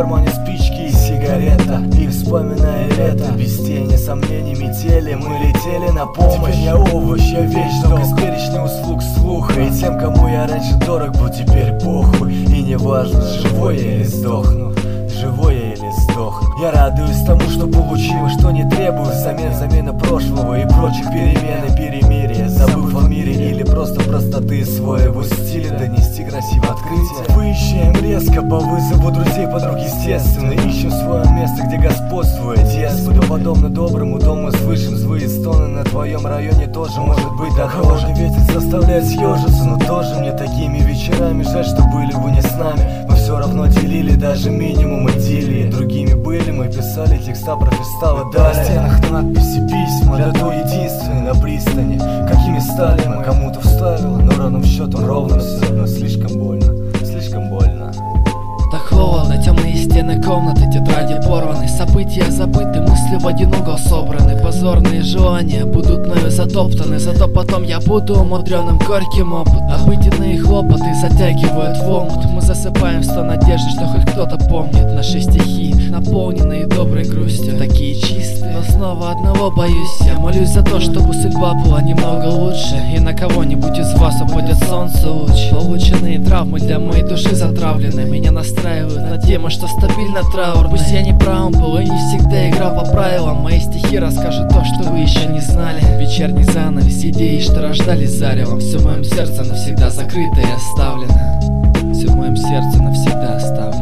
кармане спички и сигарета. И вспоминая лето, без тени сомнений метели, мы летели на помощь. Теперь я овощ, я вещдок из перечня услуг слуха. И тем, кому я раньше дорог был, теперь похуй. И не важно, живой я или сдохну, живой я или сдохну. Я радуюсь тому, что получил, что не требую взамен замена прошлого и прочих перемен и перемирия. Забыв о мире или просто простоты своего стиля, донести красиво открытие. Выезжаем резко по вызову друзей, подруг, естественно. Ищем свое место, где господствует Господу. Подобно доброму дому слышим злые стоны. На твоем районе тоже может быть дороже. Ветер заставляет съежиться, но тоже мне такими вечерами жаль, что были вы не с нами. Мы все равно делили даже минимум идиллии. Другими были, мы писали текста про фестивали. На стенах надписи, письма для той единственной на пристани. Какими стали мы, кому-то вставила, но ровным счетом ровно все равно слишком больно, слишком больно. Так холодно, темные стены комнаты, тетради порваны, события забыты, мысли в один угол собраны. Позорные желания будут мною затоптаны, зато потом я буду умудренным горьким опытом. Обыденные хлопоты затягивают в омут. Мы засыпаем в сто надежды, что хоть кто-то помнит наши стихи, наполненные доброй грустью, такие чистые. Но снова одного боюсь, я молюсь за то, чтобы судьба была немного лучше, и на кого-нибудь из вас упадет солнце луч. Полученные травмы для моей души затравлены, меня настраивают на тему, что стабильно траурная. Пусть я не прав был и не всегда играл по правилам, мои стихи расскажут то, что вы еще не знали. Вечерний занавес, идеи, что рождались заревом. Все в моем сердце навсегда закрыто и оставлено. Все в моем сердце навсегда оставлено.